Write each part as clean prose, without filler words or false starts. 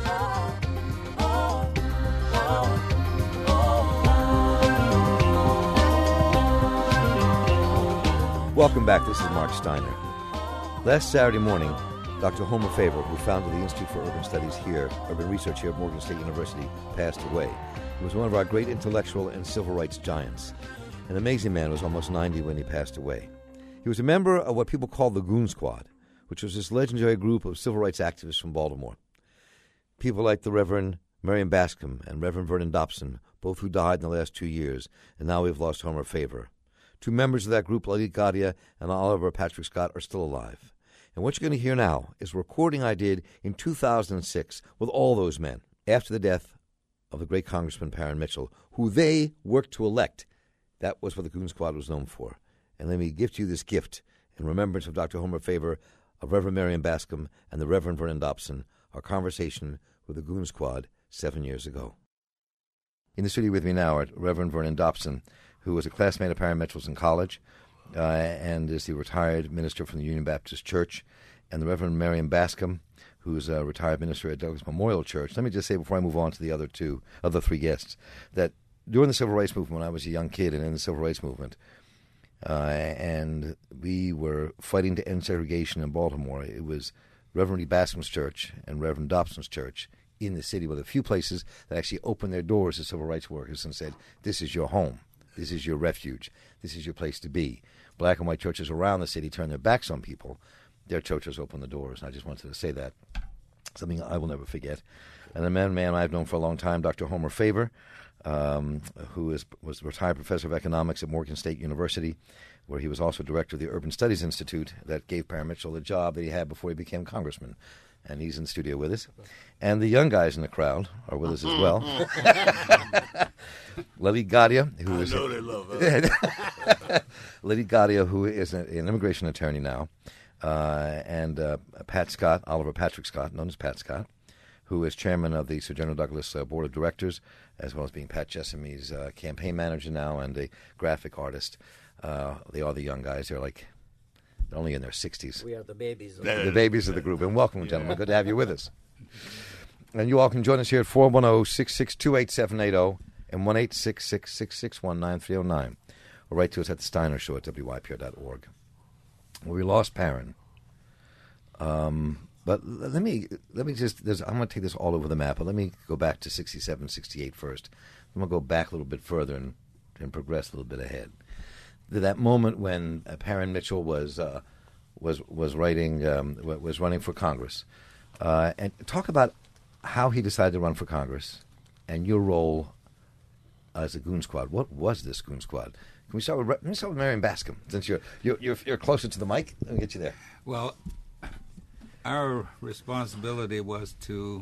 Welcome back. This is Mark Steiner. Last Saturday morning, Dr. Homer Faber, who founded the Institute for Urban Studies here, Urban Research here at Morgan State University, passed away. He was one of our great intellectual and civil rights giants. An amazing man, was almost 90 when he passed away. He was a member of what people called the Goon Squad, which was this legendary group of civil rights activists from Baltimore. People like the Reverend Marion Bascom and Reverend Vernon Dobson, both who died in the last 2 years, and now we've lost Homer Faber. Two members of that group, Lalit Gadia and Oliver Patrick Scott, are still alive. And what you're going to hear now is a recording I did in 2006 with all those men after the death of the great Congressman Parren Mitchell, who they worked to elect. That was what the Goon Squad was known for. And let me give to you this gift in remembrance of Dr. Homer Faber, of Reverend Marion Bascom, and the Reverend Vernon Dobson, our conversation with the Goon Squad 7 years ago. In the studio with me now are Reverend Vernon Dobson, who was a classmate of Parren Mitchell's in college, and is the retired minister from the Union Baptist Church, and the Reverend Marion Bascom, who's a retired minister at Douglas Memorial Church. Let me just say before I move on to the other three guests, that during the Civil Rights Movement, when I was a young kid and in the Civil Rights Movement, and we were fighting to end segregation in Baltimore, it was Reverend E. Bascom's church and Reverend Dobson's church in the city were the few places that actually opened their doors to civil rights workers and said, this is your home. This is your refuge. This is your place to be. Black and white churches around the city turned their backs on people. Their churches opened the doors. And I just wanted to say that. Something I will never forget. And the man I've known for a long time, Dr. Homer Faber, who was a retired professor of economics at Morgan State University, where he was also director of the Urban Studies Institute that gave Parren Mitchell the job that he had before he became congressman. And he's in the studio with us. And the young guys in the crowd are with us as well. Lalit Gadia, who is they love us. Lalit Gadia, who is an immigration attorney now, and Pat Scott, Oliver Patrick Scott, known as Pat Scott, who is chairman of the Sir General Douglas Board of Directors, as well as being Pat Jessamy's campaign manager now and a graphic artist. They are the young guys. They're only in their 60s. We are the babies. The babies of the group. And welcome, gentlemen. Good to have you with us. And you all can join us here at 410-662-8780 and 1-866-661-9309. Or write to us at the Steiner Show at wypr.org. Well, we lost Parren. But let me just, I'm going to take this all over the map, but let me go back to 67, 68 first. I'm going to go back a little bit further and progress a little bit ahead. That moment when Parren Mitchell was running for Congress, and talk about how he decided to run for Congress and your role as a Goon Squad. What was this Goon Squad? Can we start with Marion Bascom, since you're closer to the mic? Let me get you there. Well, our responsibility was to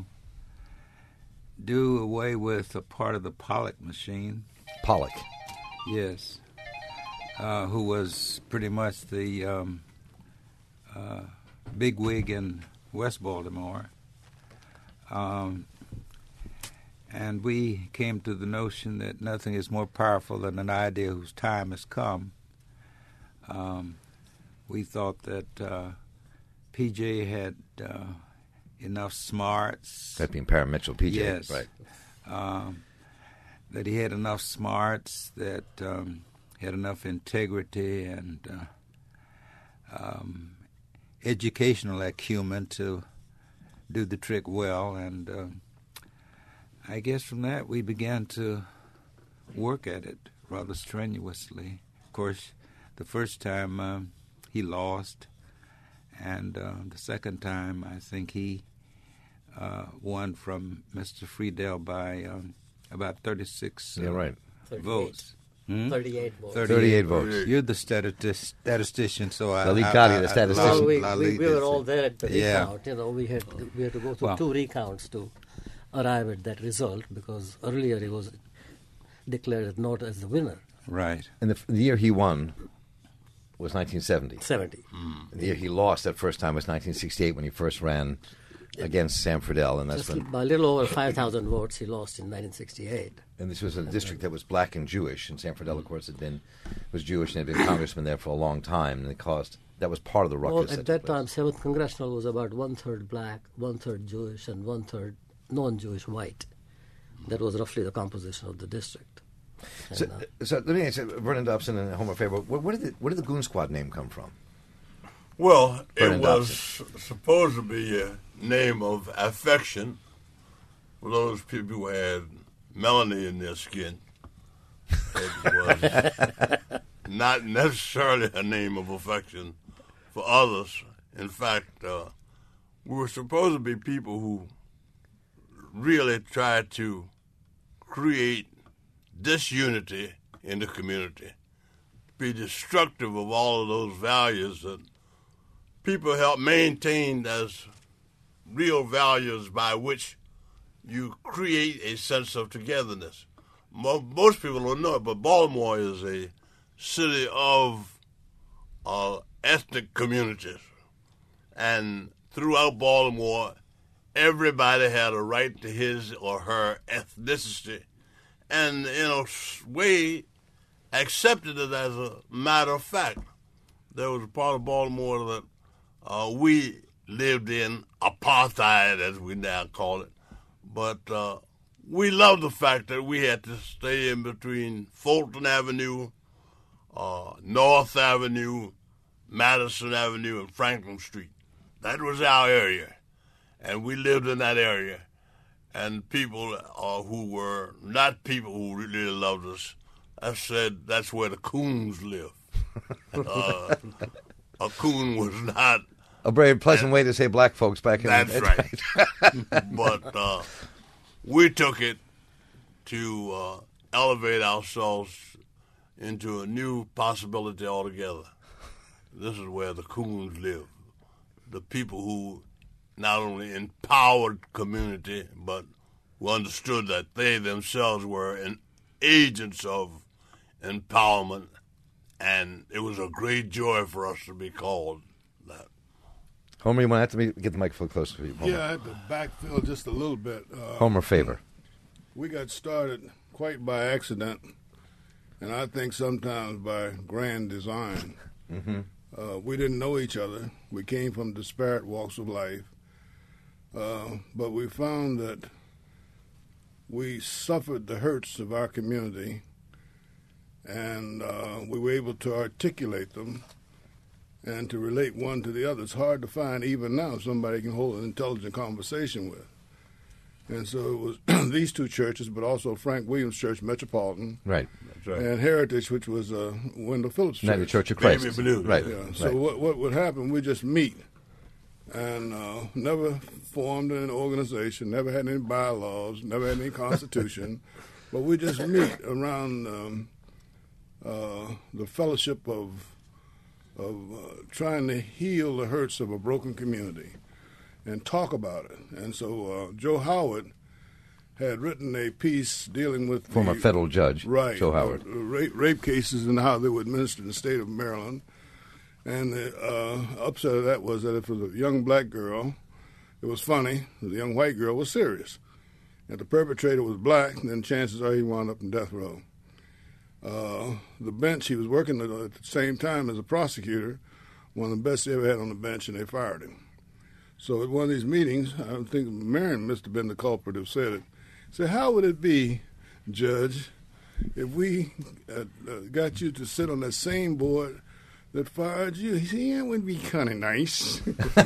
do away with a part of the Pollock machine. Pollock, yes. Who was pretty much the bigwig in West Baltimore. And we came to the notion that nothing is more powerful than an idea whose time has come. We thought that P.J. had enough smarts. That being Parren Mitchell, P.J. Yes. Right. That he had enough smarts, that had enough integrity and educational acumen to do the trick well. And I guess from that we began to work at it rather strenuously. Of course, the first time he lost, and the second time I think he won from Mr. Friedel by about 36 votes. 38 votes. 38 votes. You're the statistician, so Lalit Gadia, the statistician. Well, we were all there at the recount. Yeah. We had to go through two recounts to arrive at that result, because earlier he was declared not as the winner. Right. And the year he won was 1970. 70. The year he lost that first time was 1968 when he first ran against Sam Friedel, and that's Just by a little over 5,000 votes he lost in 1968. And this was a district that was black and Jewish, and Sam Friedel, of course, was Jewish and had been congressman there for a long time, and that was part of the ruckus. Well, at that time, 7th Congressional was about 1/3 black, 1/3 Jewish, and 1/3 non-Jewish white. That was roughly the composition of the district. So let me ask you, Vernon Dobson and Homer Faber, where did the Goon Squad name come from? Well, Vernon it was supposed to be a name of affection for those people who had melanin in their skin. It was not necessarily a name of affection for others. In fact, we were supposed to be people who really tried to create disunity in the community, be destructive of all of those values that people help maintain as real values by which you create a sense of togetherness. Most people don't know it, but Baltimore is a city of ethnic communities. And throughout Baltimore, everybody had a right to his or her ethnicity and, in a way, accepted it as a matter of fact. There was a part of Baltimore that we lived in, apartheid, as we now call it. But we loved the fact that we had to stay in between Fulton Avenue, North Avenue, Madison Avenue, and Franklin Street. That was our area, and we lived in that area. And people who were not people who really loved us, I said that's where the coons live. A coon was not a very pleasant way to say black folks back in the day. That's right. But we took it to elevate ourselves into a new possibility altogether. This is where the coons live. The people who not only empowered community, but who understood that they themselves were agents of empowerment, and it was a great joy for us to be called that. Homer, you want to have to get the microphone closer for you, Homer. Yeah, I had to backfill just a little bit. Homer Faber. We got started quite by accident, and I think sometimes by grand design. Mm-hmm. We didn't know each other. We came from disparate walks of life. But we found that we suffered the hurts of our community, and we were able to articulate them and to relate one to the other. It's hard to find even now somebody can hold an intelligent conversation with. And so it was these two churches, but also Frank Williams Church Metropolitan. Right. That's right. And Heritage, which was Wendell Phillips Church. United Church of Christ. Right. Yeah. So right. What would happen, we just meet and never formed an organization, never had any bylaws, never had any constitution, but we just meet around the fellowship of trying to heal the hurts of a broken community and talk about it. And so Joe Howard had written a piece dealing with former federal judge, right, Joe Howard, rape cases and how they were administered in the state of Maryland. And the upset of that was that if it was a young black girl, it was funny. The young white girl was serious. If the perpetrator was black, then chances are he wound up in death row. The bench, he was working at the same time as a prosecutor, one of the best they ever had on the bench, and they fired him. So at one of these meetings, I think Marion must have been the culprit who said it. Said, how would it be, Judge, if we got you to sit on that same board that fired you? He said, yeah, it would be kind of nice.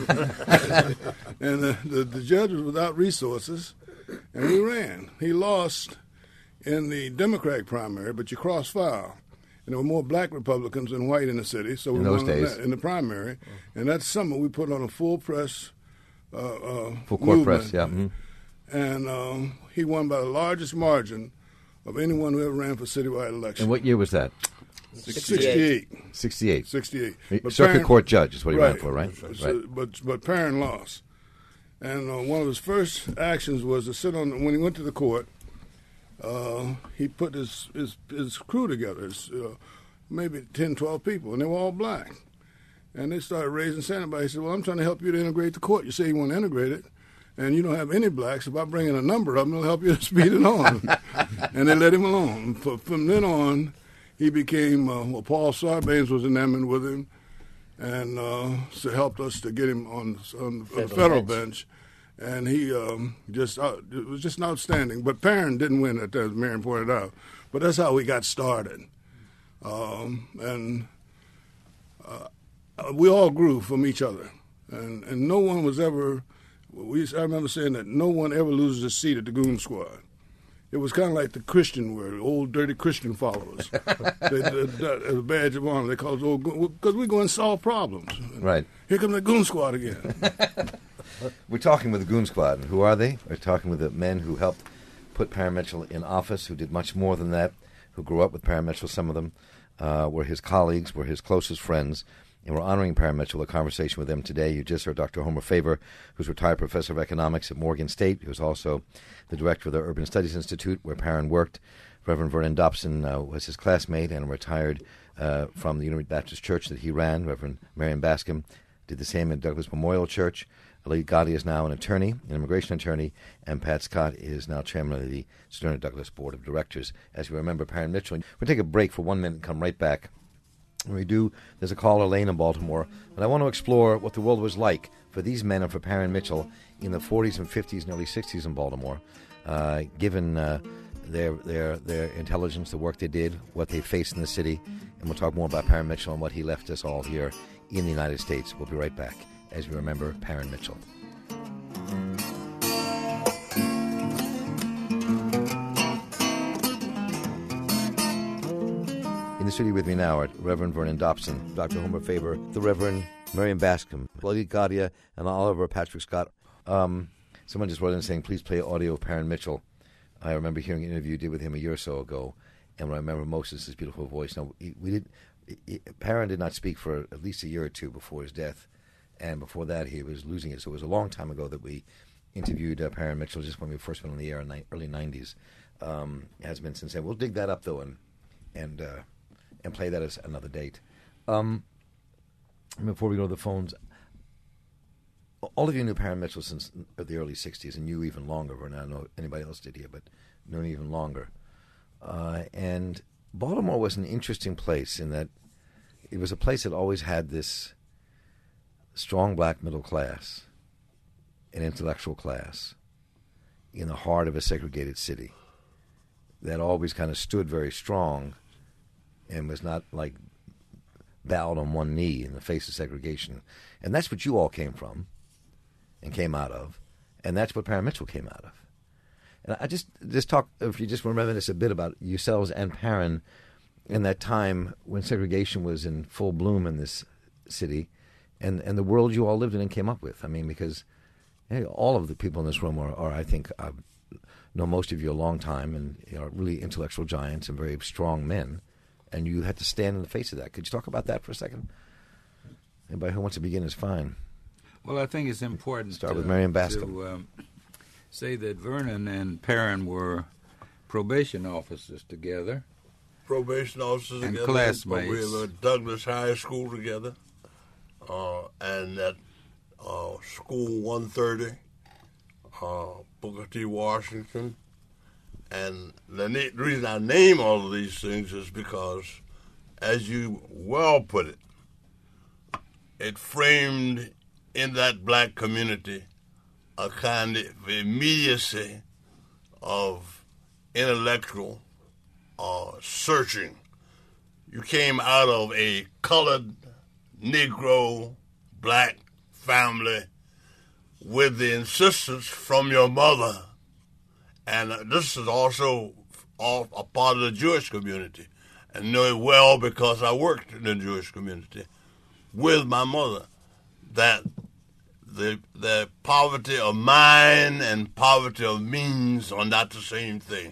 And the judge was without resources, and we ran. He lost in the Democratic primary, but you cross-file. And there were more black Republicans than white in the city, so we won in the primary. And that summer we put on a full press full court press, yeah. Mm-hmm. And he won by the largest margin of anyone who ever ran for citywide election. And what year was that? 68. 68. But Circuit court judge is what he right, ran for, right? So, but Perrin lost. And one of his first actions was to sit on, when he went to the court, he put his crew together, maybe 10, 12 people, and they were all black. And they started raising sand. He said, well, I'm trying to help you to integrate the court. You say you want to integrate it, and you don't have any blacks. If I bring in a number of them, it'll help you to speed it on. And they let him alone. From then on, he became, Paul Sarbanes was enamored with him and so helped us to get him on the federal bench. and he it was just outstanding. But Perrin didn't win it, as Marion pointed out. But that's how we got started, and we all grew from each other, and no one was ever. I remember saying that no one ever loses a seat at the Goon Squad. It was kind of like the Christian word, old dirty Christian followers. As a badge of honor, they call us old goon, because we go and solve problems. Right. Here comes the Goon Squad again. We're talking with the Goon Squad. And who are they? We're talking with the men who helped put Perrin Mitchell in office, who did much more than that, who grew up with Perrin Mitchell. Some of them were his colleagues, were his closest friends. And we're honoring Perrin Mitchell, a conversation with them today. You just heard Dr. Homer Faber, who's retired professor of economics at Morgan State, who's also the director of the Urban Studies Institute, where Perrin worked. Reverend Vernon Dobson was his classmate and retired from the Unity Baptist Church that he ran. Reverend Marion Bascom did the same at Douglas Memorial Church. Lee Gotti is now an attorney, an immigration attorney, and Pat Scott is now chairman of the Sterner Douglas Board of Directors. As you remember, Perrin Mitchell. We'll take a break for 1 minute and come right back. When we do, there's a caller, Lane in Baltimore, and I want to explore what the world was like for these men and for Perrin Mitchell in the 40s and 50s and early 60s in Baltimore, given their intelligence, the work they did, what they faced in the city. And we'll talk more about Perrin Mitchell and what he left us all here in the United States. We'll be right back as we remember Perrin Mitchell. In the studio with me now are Reverend Vernon Dobson, Dr. Homer Faber, the Reverend Marion Bascom, Lee Gotti, and Oliver Patrick Scott. Someone just wrote in saying, please play audio of Perrin Mitchell. I remember hearing an interview you did with him a year or so ago, and what I remember most is his beautiful voice. Now, Perrin did not speak for at least a year or two before his death, and before that he was losing it. So it was a long time ago that we interviewed Perrin Mitchell, just when we first went on the air in the early 90s. It has been since then. We'll dig that up, though, and play that as another date. Before we go to the phones, all of you knew Perrin Mitchell since the early 60s, and knew even longer. I don't know if anybody else did here, but knew even longer. And Baltimore was an interesting place in that it was a place that always had this strong black middle class, an intellectual class, in the heart of a segregated city that always kind of stood very strong and was not like bowed on one knee in the face of segregation. And that's what you all came from and came out of, and that's what Perrin Mitchell came out of. And I just talk, if you just remember this a bit about yourselves and Perrin in that time when segregation was in full bloom in this city, and the world you all lived in and came up with. I mean, because all of the people in this room are I think, know most of you a long time, and are really intellectual giants and very strong men, and you had to stand in the face of that. Could you talk about that for a second? Anybody who wants to begin is fine. Well, I think it's important Start with Marion Bascom. to say that Vernon and Perrin were probation officers together. Probation officers and together. Classmates. We were at Douglas High School together, and at School 130, Booker T. Washington. And the reason I name all of these things is because, as you well put it, it framed in that black community a kind of immediacy of intellectual searching. You came out of a colored, Negro, black family with the insistence from your mother. And this is also a part of the Jewish community. And know it well because I worked in the Jewish community with my mother, that the poverty of mind and poverty of means are not the same thing.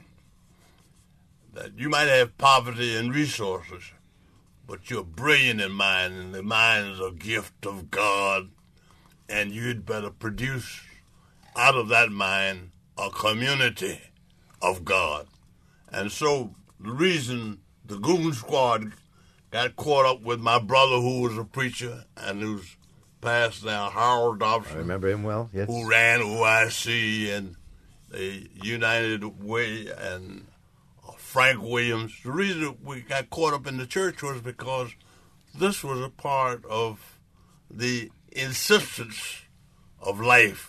That you might have poverty in resources, but you're brilliant in mind, and the mind is a gift of God, and you'd better produce out of that mind a community of God. And so the reason the Goon Squad got caught up with my brother, who was a preacher and who's passed now, Harold Dobson. I remember him well, yes. Who ran OIC and the United Way, and Frank Williams. The reason we got caught up in the church was because this was a part of the insistence of life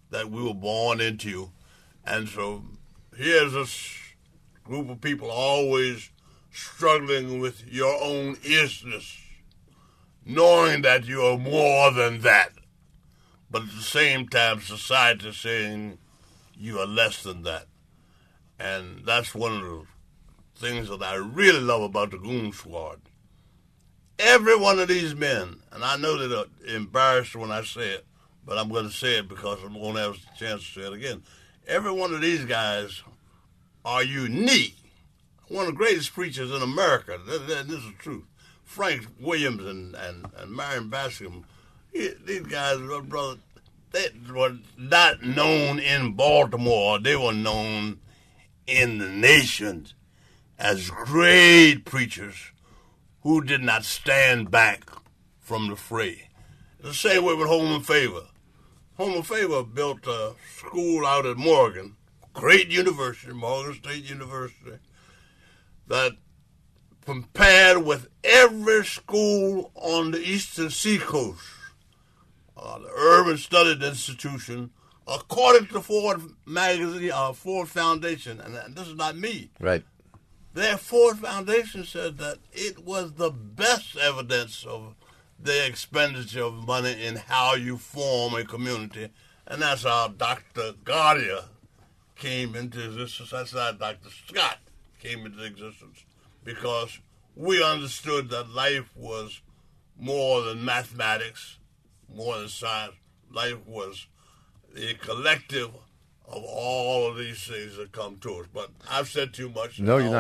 that we were born into. And so here's this group of people always struggling with your own isness, knowing that you are more than that, but at the same time society saying you are less than that. And that's one of the things that I really love about the Goon Squad. Every one of these men, and I know they're embarrassed when I say it, but I'm going to say it because I won't have a chance to say it again. Every one of these guys are unique. One of the greatest preachers in America. This is the truth. Frank Williams and Marion Bascom, these guys, brother, they were not known in Baltimore. They were known in the nation as great preachers who did not stand back from the fray. The same way with Holman Favor. Holman Favor built a school out at Morgan, great university, Morgan State University, that compared with every school on the eastern seacoast. The Urban Studies Institution, according to Ford magazine, Ford Foundation, and this is not me. Right. Their Ford Foundation said that it was the best evidence of the expenditure of money in how you form a community, and that's how Dr. Goddard came into existence. That's how Dr. Scott came into existence, because we understood that life was more than mathematics, more than science. Life was the collective of all of these things that come to us. But I've said too much. No, you're not.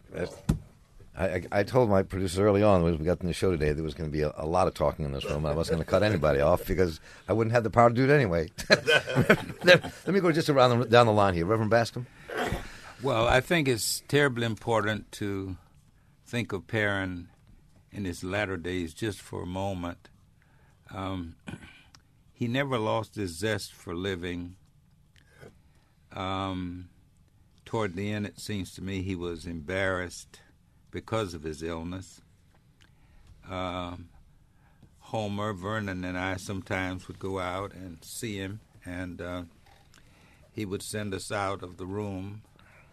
I told my producer early on when we got in the show today there was going to be a lot of talking in this room. I wasn't going to cut anybody off because I wouldn't have the power to do it anyway. Let me go just down the line here. Reverend Bascom? Well, I think it's terribly important to think of Perrin in his latter days just for a moment. He never lost his zest for living. Toward the end, it seems to me he was embarrassed because of his illness. Homer, Vernon, and I sometimes would go out and see him, and he would send us out of the room.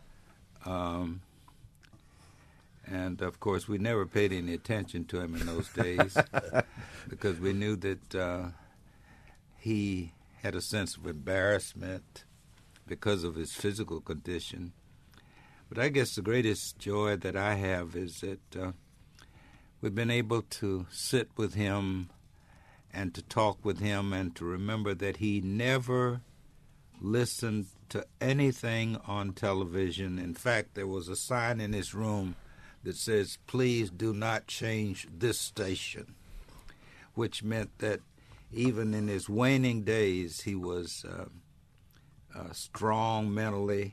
And, of course, we never paid any attention to him in those days because we knew that he had a sense of embarrassment because of his physical condition. But I guess the greatest joy that I have is that we've been able to sit with him and to talk with him and to remember that he never listened to anything on television. In fact, there was a sign in his room that says, "Please do not change this station," which meant that even in his waning days, he was strong mentally,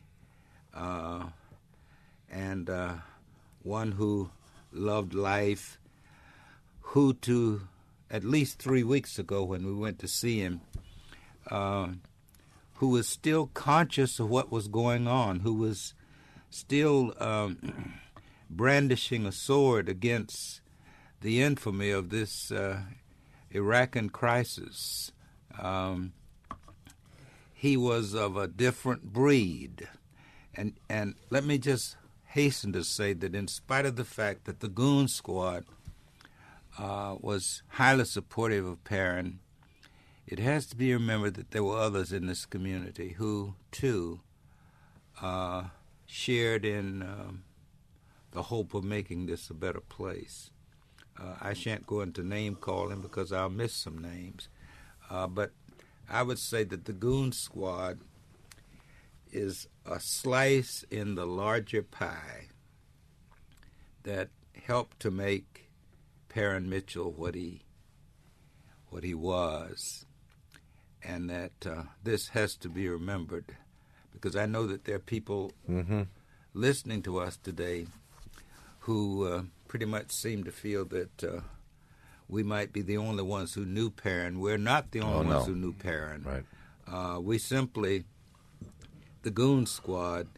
and one who loved life, who to at least 3 weeks ago when we went to see him, who was still conscious of what was going on, who was still brandishing a sword against the infamy of this Iraqi crisis. He was of a different breed. And let me just hasten to say that in spite of the fact that the Goon Squad was highly supportive of Perrin, it has to be remembered that there were others in this community who, too, shared in the hope of making this a better place. I shan't go into name calling because I'll miss some names, but I would say that the Goon Squad is a slice in the larger pie that helped to make Perrin Mitchell what he was, and that this has to be remembered, because I know that there are people listening to us today who pretty much seem to feel that we might be the only ones who knew Perrin. We're not the only ones who knew Perrin. Right. We simply, the Goon Squad,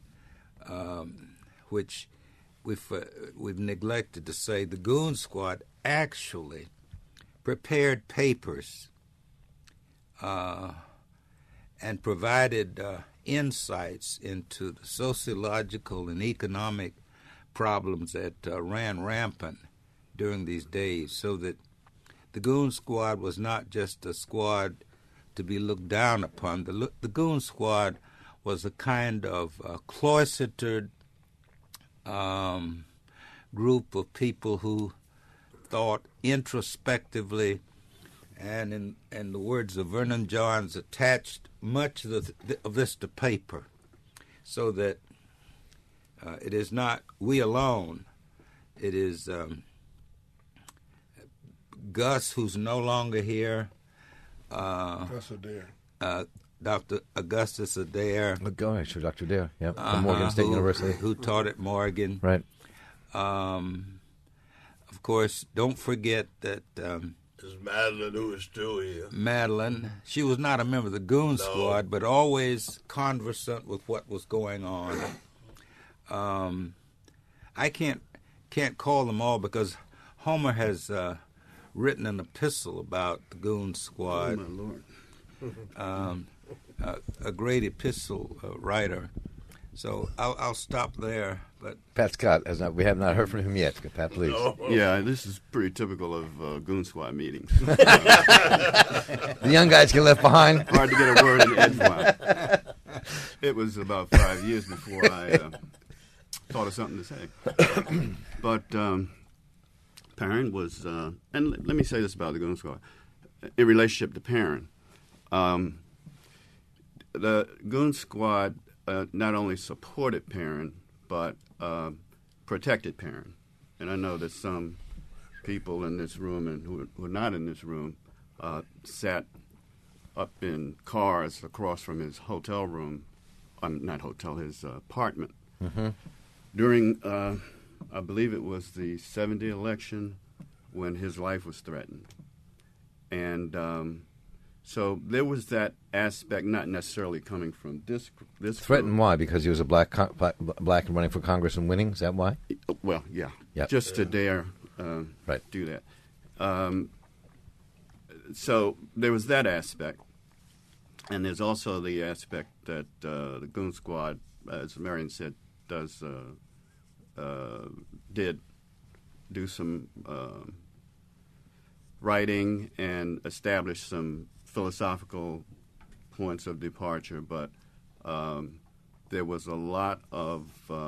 which we've neglected to say, the Goon Squad actually prepared papers and provided insights into the sociological and economic problems that ran rampant during these days, so that the Goon Squad was not just a squad to be looked down upon. The Goon Squad was a kind of cloistered group of people who thought introspectively, and in the words of Vernon Johns, attached much of this to paper, so that it is not we alone. It is Gus, who's no longer here, Gus Adair. Dr. Augustus Adair. Go ahead, sure, Dr. Adair, yeah, from Morgan State University. Who taught at Morgan. Right. Of course, don't forget that... It's Madeline, who is still here. Madeline. She was not a member of the Goon Squad, but always conversant with what was going on. I can't call them all because Homer has written an epistle about the Goon Squad. Oh, my Lord. A great epistle writer. So I'll stop there. But Pat Scott, we have not heard from him yet. Pat, please. Yeah, this is pretty typical of Goon Squad meetings. The young guys get left behind. Hard to get a word in edgewise. It was about 5 years before I thought of something to say. But Perrin was, and let me say this about the Goon Squad, in relationship to Perrin. The Goon Squad not only supported Perrin, but protected Perrin. And I know that some people in this room and who are not in this room sat up in cars across from his hotel room, not hotel, his apartment. Mm-hmm. During, I believe it was the 70 election when his life was threatened. And so there was that aspect, not necessarily coming from this Threatened group. why? Because he was a black and running for Congress and winning? Is that why? Well, yeah. Yep. Just to dare do that. So there was that aspect. And there's also the aspect that the Goon Squad, as Marion said, did do some writing and establish some philosophical points of departure, but there was a lot of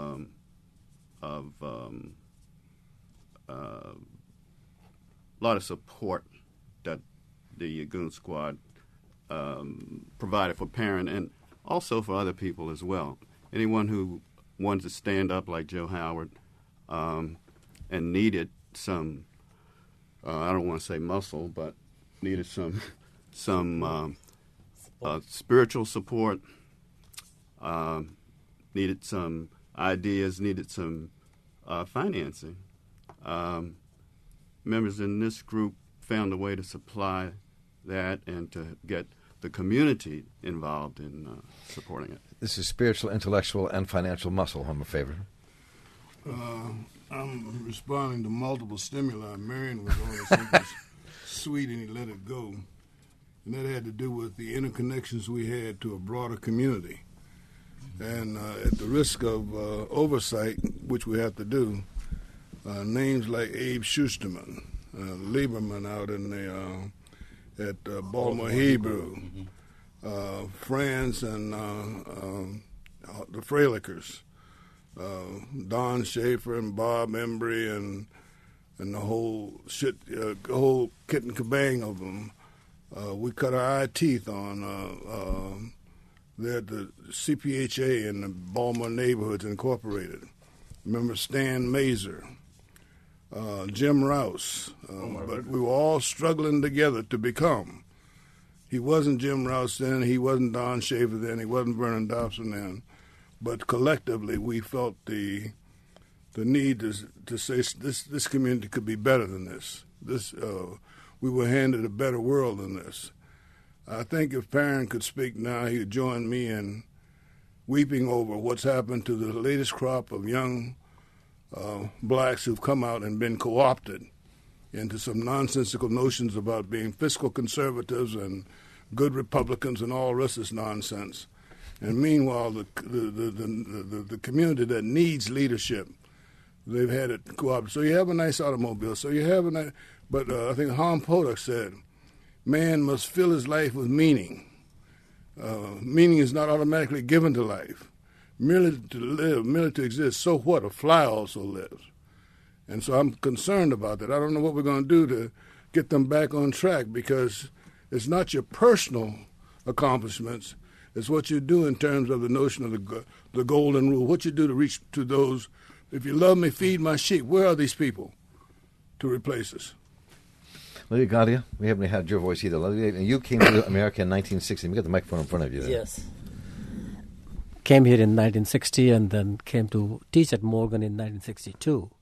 support that the Goon Squad provided for Perrin and also for other people as well. Anyone who wanted to stand up like Joe Howard and needed some, I don't want to say muscle, but needed some spiritual support, needed some ideas, needed some financing. Members in this group found a way to supply that and to get the community involved in supporting it. This is spiritual, intellectual, and financial muscle, Homer Faber. I'm responding to multiple stimuli. Marion was on something sweet and he let it go. And that had to do with the interconnections we had to a broader community. And at the risk of oversight, which we have to do, names like Abe Schusterman, Lieberman out in the at Baltimore Hebrew, Franz and the Freilicers, Don Schaefer and Bob Embry and the whole whole kit and kabang of them. We cut our eye teeth on the CPHA and the Baltimore Neighborhoods Incorporated. Remember Stan Mazer, Jim Rouse, but we were all struggling together to become. He wasn't Jim Rouse then, he wasn't Don Schaefer then, he wasn't Vernon Dobson then, but collectively we felt the need to say this community could be better than this. We were handed a better world than this. I think if Perrin could speak now, he would join me in weeping over what's happened to the latest crop of young blacks who've come out and been co-opted into some nonsensical notions about being fiscal conservatives and good Republicans and all the rest of this nonsense. And meanwhile, the community that needs leadership, they've had it co-opted. So you have a nice automobile. So you have a nice, but I think Harm Podak said, man must fill his life with meaning. Meaning is not automatically given to life. Merely to live, merely to exist. So what? A fly also lives. And so I'm concerned about that. I don't know what we're going to do to get them back on track, because it's not your personal accomplishments. It's what you do in terms of the notion of the golden rule, what you do to reach to those. If you love me, feed my sheep. Where are these people to replace us? Lydia Gadia, we haven't had your voice either. Lydia, you came to America in 1960. You got the microphone in front of you there. Yes. Came here in 1960 and then came to teach at Morgan in 1962.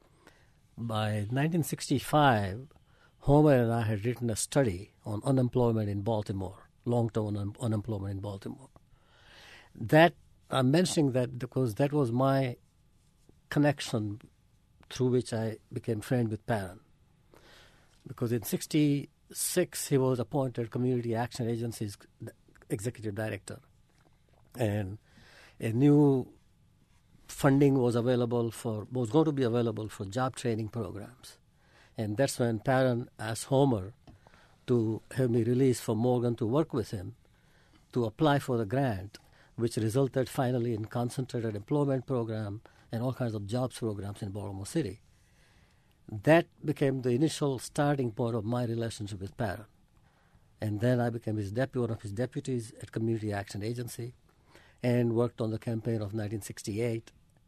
By 1965, Homer and I had written a study on unemployment in Baltimore, long-term unemployment in Baltimore. That I'm mentioning that because that was my connection through which I became friend with Parent. Because in 1966, he was appointed Community Action Agency's executive director. And a new funding was going to be available for job training programs. And that's when Parent asked Homer to have me released from Morgan to work with him to apply for the grant, which resulted finally in concentrated employment program and all kinds of jobs programs in Baltimore City. That became the initial starting point of my relationship with Parent. And then I became one of his deputies at Community Action Agency and worked on the campaign of 1968,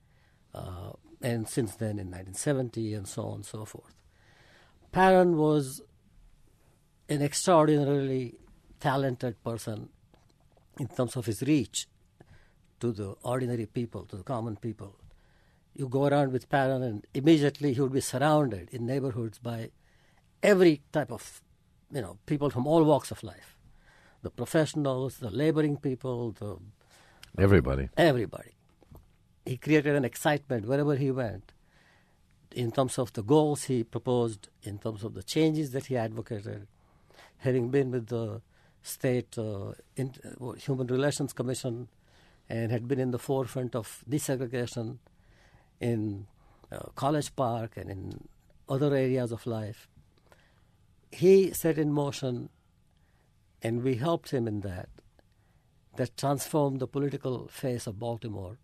and since then in 1970 and so on and so forth. Parent was an extraordinarily talented person in terms of his reach to the ordinary people, to the common people. You go around with Parent and immediately he would be surrounded in neighborhoods by every type of, people from all walks of life. The professionals, the laboring people, Everybody. He created an excitement wherever he went in terms of the goals he proposed, in terms of the changes that he advocated. Having been with the State Human Relations Commission and had been in the forefront of desegregation in College Park and in other areas of life, he set in motion, and we helped him in that transformed the political face of Baltimore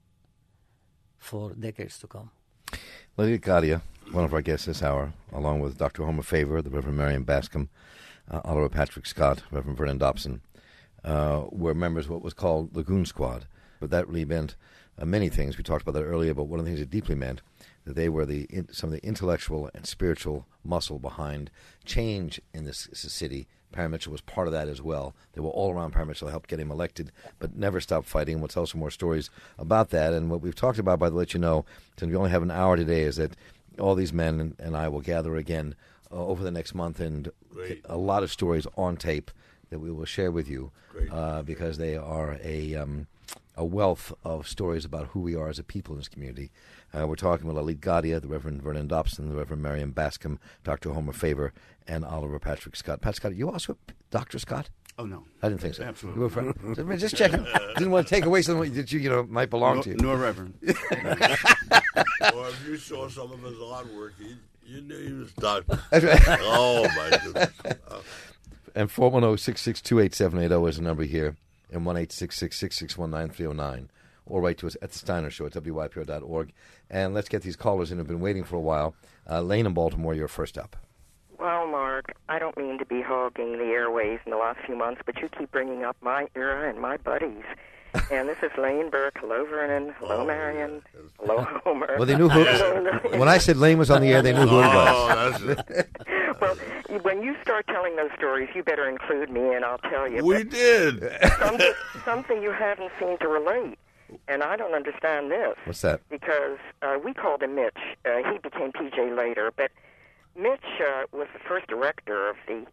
for decades to come. Lydia Gadia, one of our guests this hour, along with Dr. Homer Favor, the Reverend Marion Bascom, Oliver Patrick Scott, Reverend Vernon Dobson, were members of what was called the Goon Squad. But that really meant many things. We talked about that earlier, but one of the things it deeply meant that they were some of the intellectual and spiritual muscle behind change in this city. Parent Mitchell was part of that as well. They were all around Parent Mitchell to help get him elected, but never stopped fighting. We'll tell some more stories about that. And what we've talked about, by the way, let you know, since we only have an hour today, is that all these men and I will gather again over the next month, and a lot of stories on tape that we will share with you because they are a wealth of stories about who we are as a people in this community. We're talking with Lydia Gadia, the Reverend Vernon Dobson, the Reverend Marion Bascom, Dr. Homer Favor, and Oliver Patrick Scott. Pat Scott, you also Dr. Scott? Oh, no. I didn't think so. Absolutely. You were a friend? Just checking. Didn't want to take away something that you might belong to. No, Reverend. Or if you saw some of his artwork, you knew he was Dr. Oh, my goodness. And 410-662-8780 is the number here, and 1-866-661-9309. Or write to us at the Steiner Show at wypr.org. And let's get these callers in who've been waiting for a while. Lane in Baltimore, you're first up. Well, Mark, I don't mean to be hogging the airways in the last few months, but you keep bringing up my era and my buddies. And this is Lane Burke. Hello, Vernon. Hello, Marion. Hello, Homer. Well, they knew who. When I said Lane was on the air, they knew who it was. Oh, that's it. Well, when you start telling those stories, you better include me, and I'll tell you. We did. Something you haven't seemed to relate. And I don't understand this. What's that? Because we called him Mitch. He became PJ later. But Mitch was the first director of the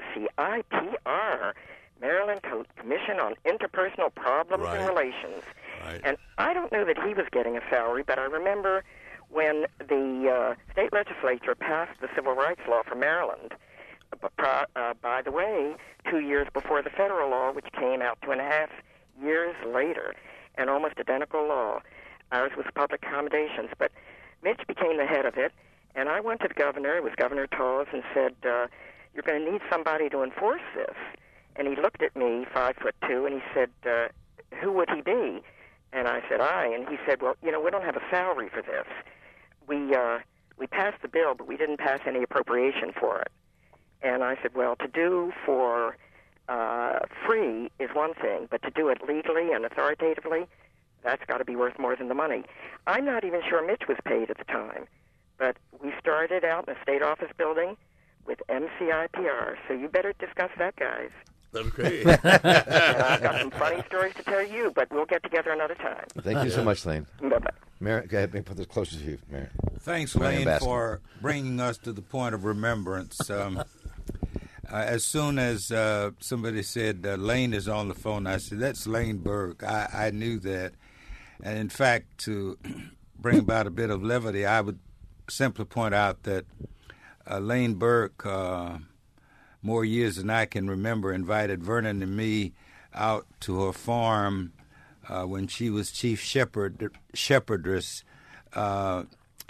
MCIPR, Maryland Commission on Interpersonal Problems and Relations. Right. And I don't know that he was getting a salary, but I remember when the state legislature passed the civil rights law for Maryland, by the way, 2 years before the federal law, which came out 2.5 years later, an almost identical law. Ours was public accommodations, but Mitch became the head of it, and I went to the governor, it was Governor Tawes, and said, you're going to need somebody to enforce this. And he looked at me, 5'2", and he said, who would he be? And I said, I. And he said, well, we don't have a salary for this. We passed the bill, but we didn't pass any appropriation for it. And I said, well, to do for free is one thing, but to do it legally and authoritatively, that's got to be worth more than the money. I'm not even sure Mitch was paid at the time, but we started out in a state office building with MCIPR, so you better discuss that, guys. Okay. And I've got some funny stories to tell you, but we'll get together another time. Thank you so much, Lane. Bye-bye. Mary, go ahead and put this closer to you, Mary. Thanks, Mary Lane, Ambassador. for bringing us to the point of remembrance. As soon as somebody said Lane is on the phone, I said, that's Lane Burke. I knew that. And in fact, to bring about a bit of levity, I would simply point out that Lane Burke, more years than I can remember, invited Vernon and me out to her farm when she was chief shepherdess out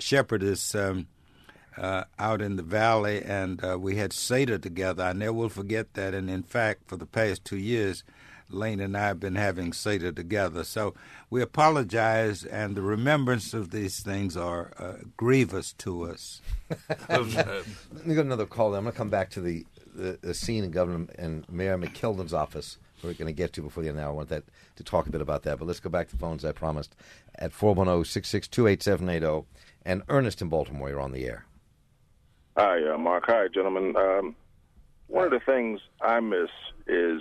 in the valley, and we had Seder together. I never will forget that. And in fact, for the past 2 years, Lane and I have been having Seder together. So we apologize, and the remembrance of these things are grievous to us. Let me go to another call. I'm going to come back to the scene in Governor and Mayor McKeldin's office. We're going to get to before the end of the hour. I want to talk a bit about that. But let's go back to the phones, I promised, at 410-662-8780. And Ernest in Baltimore, you're on the air. Hi, Mark. Hi, gentlemen. One of the things I miss is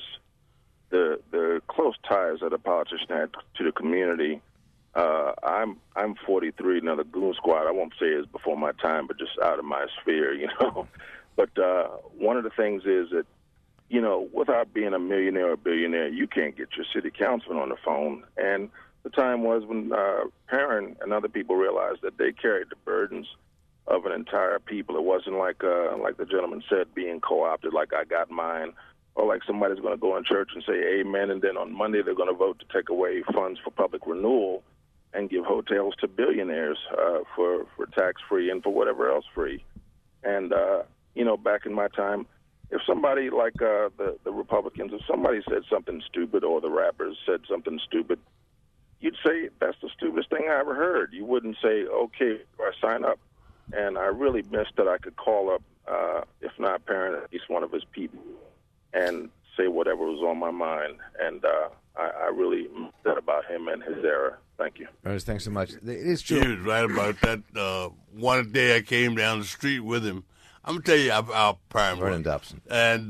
the close ties that a politician had to the community. I'm 43. Now, the Goon Squad, I won't say is before my time, but just out of my sphere, But one of the things is that, without being a millionaire or billionaire, you can't get your city councilman on the phone. And the time was when Perrin and other people realized that they carried the burdens of an entire people. It wasn't like the gentleman said, being co-opted, like I got mine, or like somebody's going to go in church and say amen, and then on Monday they're going to vote to take away funds for public renewal and give hotels to billionaires for tax-free and for whatever else free. And, back in my time, if somebody like the Republicans, if somebody said something stupid or the rappers said something stupid, you'd say, that's the stupidest thing I ever heard. You wouldn't say, okay, I sign up. And I really missed that I could call up, if not Perrin, at least one of his people, and say whatever was on my mind. And I really missed that about him and his era. Thank you. Ernest, thanks so much. It is true. He was right about that. One day I came down the street with him. I'm going to tell you our primary. Vernon Dobson. And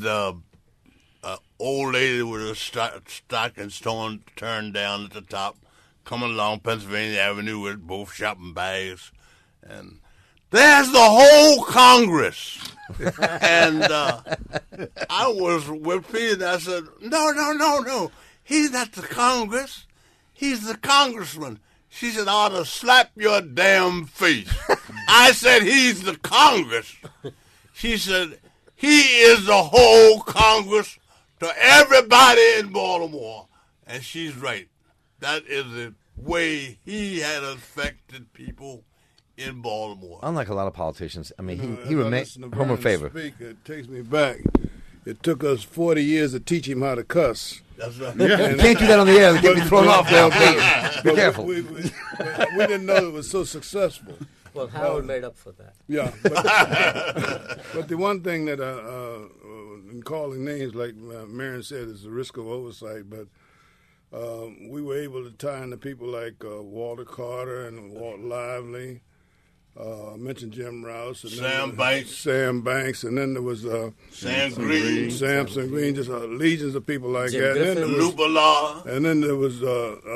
old lady with a stocking stone turned down at the top, coming along Pennsylvania Avenue with both shopping bags. And there's the whole Congress. And I was with Pete, and I said, no. He's not the Congress. He's the congressman. She said, I ought to slap your damn face. I said, he's the Congress. She said, he is the whole Congress to everybody in Baltimore. And she's right. That is the way he had affected people in Baltimore. Unlike a lot of politicians, I mean, he As I remained listen to Homer Vernon Favor. speak, it takes me back. It took us 40 years to teach him how to cuss. That's right. You can't do that on the air. Get me thrown off there. Be careful. We didn't know it was so successful. Well, Howard made up for that. Yeah. But the one thing that, in calling names, like Marion said, is the risk of oversight. But we were able to tie into people like Walter Carter and Walt Lively. I mentioned Jim Rouse. And Sam Banks. And then there was Sam Green. Samson Green, just legions of people like Jim that. Griffin. Lupala. And then there was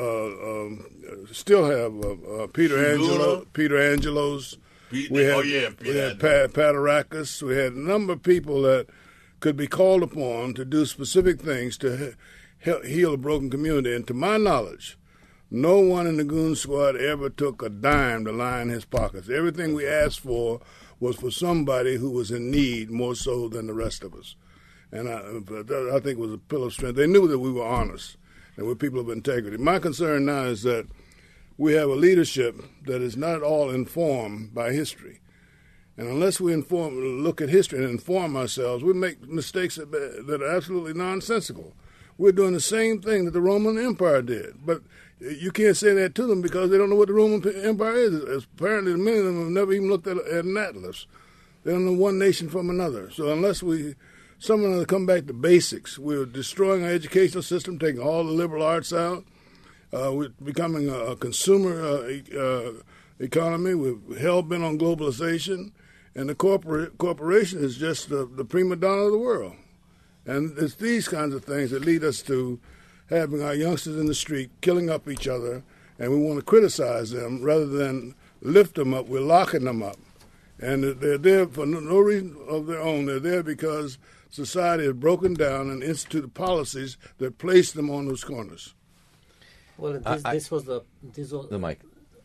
still have Peter Angelos. We had Pataracus. We had a number of people that could be called upon to do specific things to heal a broken community. And to my knowledge, no one in the Goon Squad ever took a dime to line his pockets. Everything we asked for was for somebody who was in need more so than the rest of us. And I think it was a pillar of strength. They knew that we were honest and we're people of integrity. My concern now is that we have a leadership that is not at all informed by history. And unless we look at history and inform ourselves, we make mistakes that are absolutely nonsensical. We're doing the same thing that the Roman Empire did. But you can't say that to them because they don't know what the Roman Empire is. Apparently, many of them have never even looked at an atlas. They don't know one nation from another. So unless someone will come back to basics, we're destroying our educational system, taking all the liberal arts out. We're becoming a consumer economy. We're hell-bent on globalization. And the corporation is just the prima donna of the world. And it's these kinds of things that lead us to having our youngsters in the street killing up each other, and we want to criticize them rather than lift them up. We're locking them up. And they're there for no reason of their own. They're there because society has broken down and instituted policies that place them on those corners. Well, this was the mic.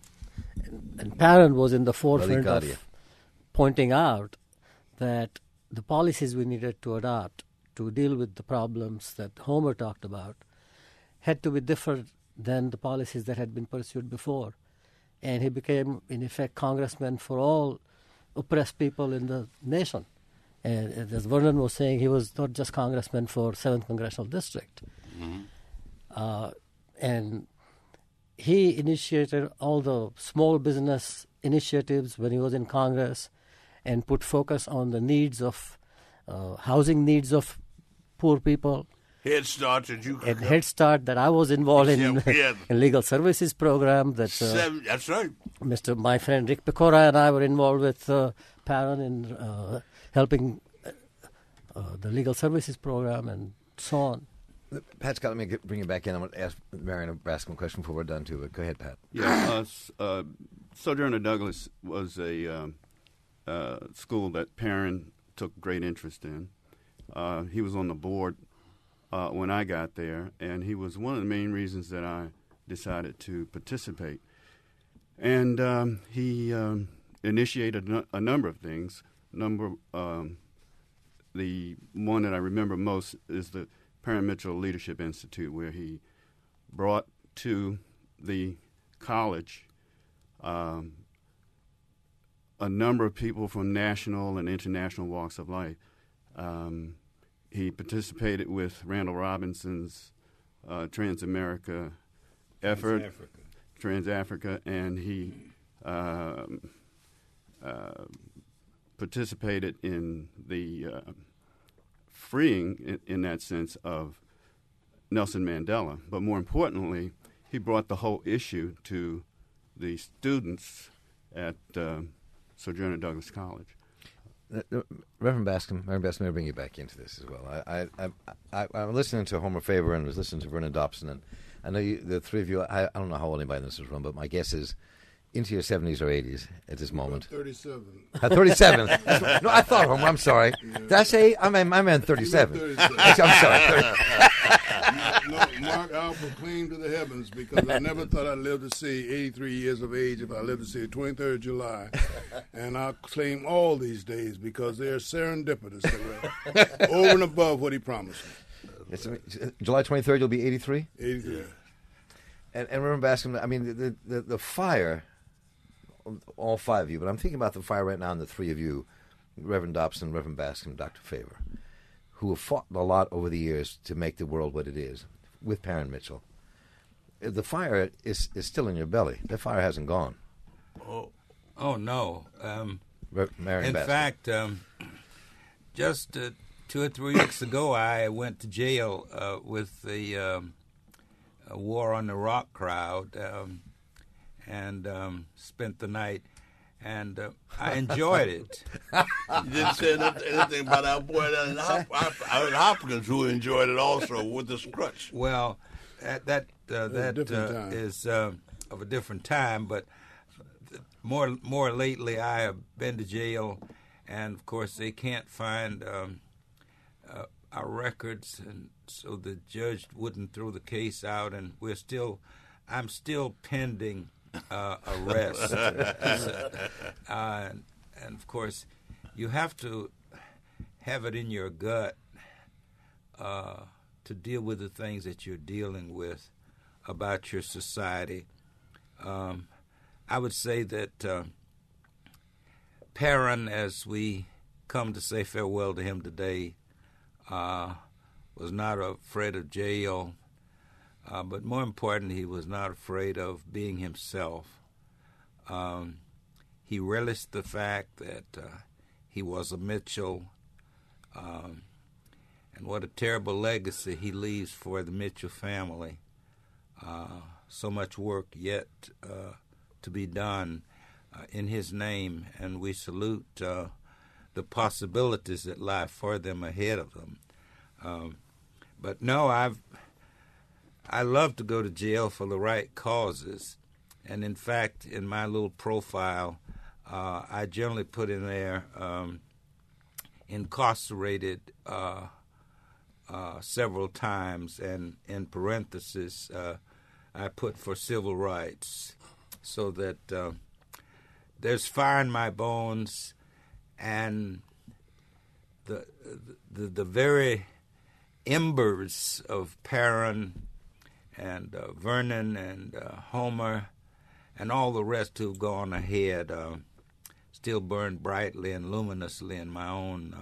And Parent was in the forefront of pointing out that the policies we needed to adopt to deal with the problems that Homer talked about had to be different than the policies that had been pursued before. And he became, in effect, congressman for all oppressed people in the nation. And as Vernon was saying, he was not just congressman for 7th Congressional District. Mm-hmm. And he initiated all the small business initiatives when he was in Congress and put focus on the needs of housing needs of poor people. Head Start and Head Start that I was involved in legal services program. That's right. My friend Rick Pecora and I were involved with Parent in helping the legal services program and so on. Pat Scott, let me bring you back in. I'm going to ask Marion a basketball question before we're done, too. But go ahead, Pat. Yeah, Sojourner Douglas was a school that Parent took great interest in. He was on the board when I got there, and he was one of the main reasons that I decided to participate. And he initiated a number of things. The one that I remember most is the Parent Mitchell Leadership Institute, where he brought to the college a number of people from national and international walks of life. He participated with Randall Robinson's Trans-America effort, Trans-Africa, and he participated in the freeing, in that sense, of Nelson Mandela. But more importantly, he brought the whole issue to the students at Sojourner Douglas College. Reverend Bascom, let me bring you back into this as well. I'm listening to Homer Faber and was listening to Vernon Dobson, and I know the three of you, I don't know how old anybody in this room, but my guess is into your 70s or 80s at this moment. 37. 37. No, I thought Homer. I'm sorry. Yeah. Did I say? I meant 37. I'm sorry. No, Mark, I'll proclaim to the heavens because I never thought I'd live to see 83 years of age if I lived to see the 23rd of July. And I'll claim all these days because they're serendipitous. Over and above what he promised me. Yes, July 23rd, you'll be 83? 83. And Reverend Bascom, I mean, the fire, all five of you, but I'm thinking about the fire right now in the three of you, Reverend Dobson, Reverend Bascom, Dr. Faber, who have fought a lot over the years to make the world what it is, with Parent Mitchell. The fire is still in your belly. The fire hasn't gone. Oh no. In fact, just 2 or 3 weeks ago, I went to jail with the War on the Rock crowd and spent the night, and I enjoyed it. You didn't say anything about our boy down in Hopkins, who enjoyed it also with the crutch. Well, that is of a different time, but more lately I have been to jail, and of course they can't find our records, and so the judge wouldn't throw the case out, and I'm still pending arrest. of course, you have to have it in your gut to deal with the things that you're dealing with about your society. I would say that Perrin, as we come to say farewell to him today, was not afraid of jail, but more important, he was not afraid of being himself. He relished the fact that he was a Mitchell, and what a terrible legacy he leaves for the Mitchell family. So much work yet to be done in his name, and we salute the possibilities that lie for them ahead of them. But no, I love to go to jail for the right causes, and in fact, in my little profile, I generally put in there incarcerated several times, and in parentheses, I put for civil rights, so that there's fire in my bones, and the very embers of Perrin and Vernon and Homer and all the rest who've gone ahead still burn brightly and luminously in my own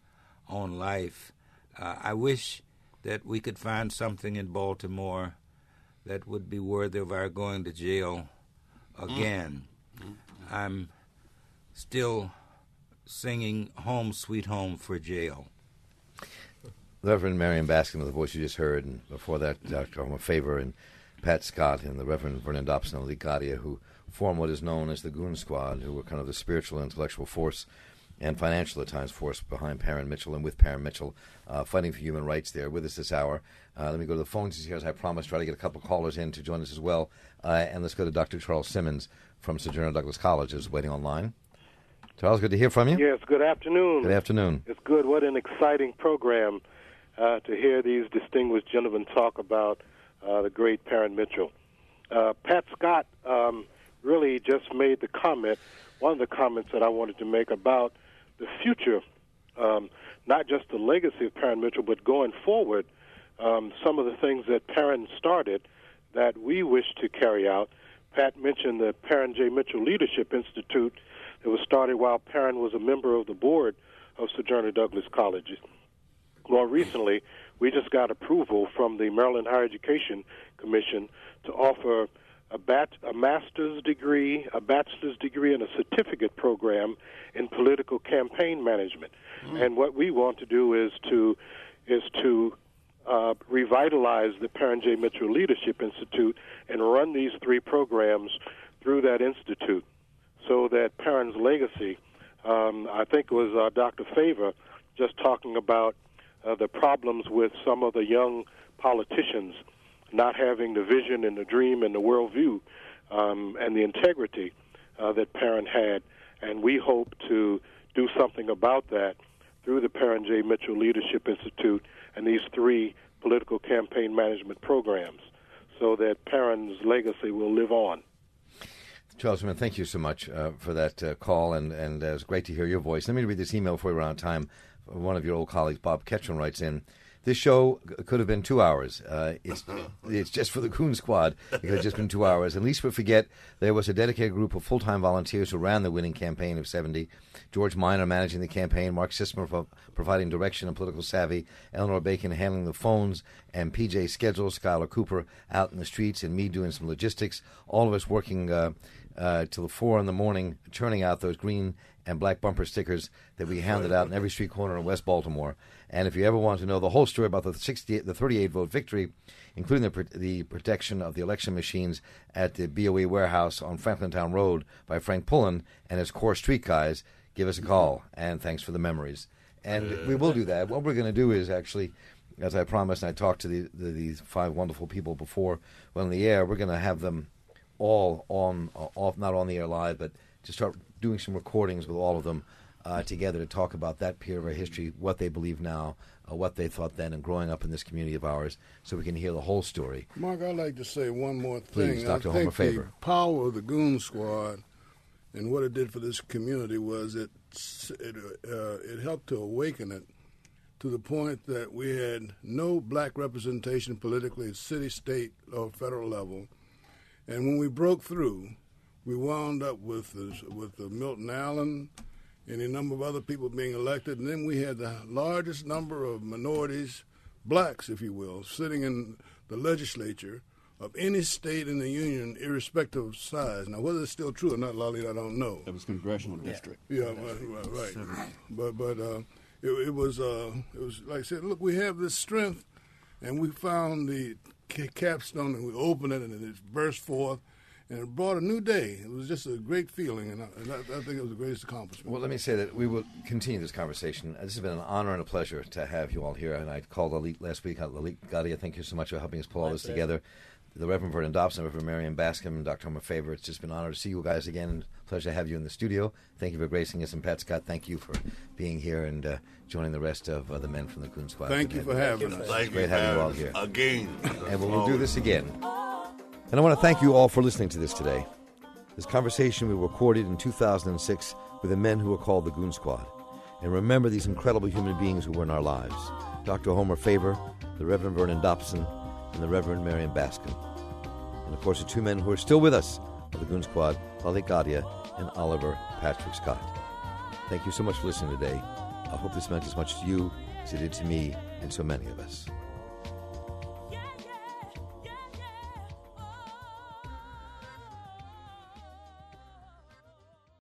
life. I wish that we could find something in Baltimore that would be worthy of our going to jail again. I'm still singing Home Sweet Home for jail. Reverend Marion Baskin, the voice you just heard, and before that, Dr. Homer Faber and Pat Scott and the Reverend Vernon Dobson and Lee Gadia, who formed what is known as the Goon Squad, who were kind of the spiritual and intellectual force and financial at times force behind Perrin Mitchell and with Perrin Mitchell, fighting for human rights there with us this hour. Let me go to the phones here, as I promised, try to get a couple of callers in to join us as well. And let's go to Dr. Charles Simmons from Sojourner Douglas College, who's waiting online. Charles, good to hear from you. Yes, good afternoon. Good afternoon. It's good. What an exciting program to hear these distinguished gentlemen talk about the great Perrin Mitchell. Pat Scott really just made the comment, one of the comments that I wanted to make about the future, not just the legacy of Perrin Mitchell, but going forward, some of the things that Perrin started that we wish to carry out. Pat mentioned the Perrin J. Mitchell Leadership Institute that was started while Perrin was a member of the board of Sojourner Douglas College. More recently, we just got approval from the Maryland Higher Education Commission to offer a master's degree, a bachelor's degree, and a certificate program in political campaign management. And what we want to do is to revitalize the Perrin J. Mitchell Leadership Institute and run these three programs through that institute so that Perrin's legacy, I think it was Dr. Faber just talking about the problems with some of the young politicians not having the vision and the dream and the worldview and the integrity that Perrin had. And we hope to do something about that through the Perrin J. Mitchell Leadership Institute and these three political campaign management programs so that Perrin's legacy will live on. Charles, thank you so much for that call, and it was great to hear your voice. Let me read this email before we run out of time. One of your old colleagues, Bob Ketchum, writes in, this show could have been 2 hours. It's just for the Goon Squad. It could have just been 2 hours. At least we forget there was a dedicated group of full-time volunteers who ran the winning campaign of 70. George Miner managing the campaign, Mark Sismer providing direction and political savvy, Eleanor Bacon handling the phones, and PJ schedule, Skylar Cooper out in the streets, and me doing some logistics. All of us working till 4 in the morning, churning out those green and black bumper stickers that we handed out in every street corner in West Baltimore. And if you ever want to know the whole story about the 38-vote victory, including the protection of the election machines at the BOE warehouse on Franklintown Road by Frank Pullen and his core street guys, give us a call. And thanks for the memories. And we will do that. What we're going to do is actually, as I promised, and I talked to these five wonderful people before on the air, we're going to have them all not on the air live, but to start doing some recordings with all of them together to talk about that period of our history, what they believe now, what they thought then, and growing up in this community of ours, so we can hear the whole story. Mark, I'd like to say one more thing. Please, Dr. I Homer think Faber. The power of the Goon Squad And what it did for this community was it helped to awaken it to the point that we had no black representation politically at city, state, or federal level. And when we broke through, we wound up with the Milton Allen and a number of other people being elected. And then we had the largest number of minorities, blacks, if you will, sitting in the legislature of any state in the union, irrespective of size. Now, whether it's still true or not, Lolly, I don't know. That was congressional district. Yeah, right. But it was like I said, look, we have this strength, and we found the capstone, and we opened it, and it burst forth, and it brought a new day. It was just a great feeling, and I think it was the greatest accomplishment. Well, let me say that we will continue this conversation. This has been an honor and a pleasure to have you all here, and I called Lalit last week. Lalit Gadia, thank you so much for helping us pull all this together. The Reverend Vernon Dobson, Reverend Marion Bascom, and Dr. Homer Faber. It's just been an honor to see you guys again. Pleasure to have you in the studio. Thank you for gracing us. And Pat Scott, thank you for being here and joining the rest of the men from the Goon Squad. Thank you for having us. It's great having you all here. Again. And we'll do this again. And I want to thank you all for listening to this today. This conversation we recorded in 2006 with the men who were called the Goon Squad. And remember these incredible human beings who were in our lives. Dr. Homer Faber, the Reverend Vernon Dobson, and the Reverend Marion Bascom. And, of course, the two men who are still with us of the Goon Squad, Lalit Gadia and Oliver Patrick Scott. Thank you so much for listening today. I hope this meant as much to you as it did to me and so many of us.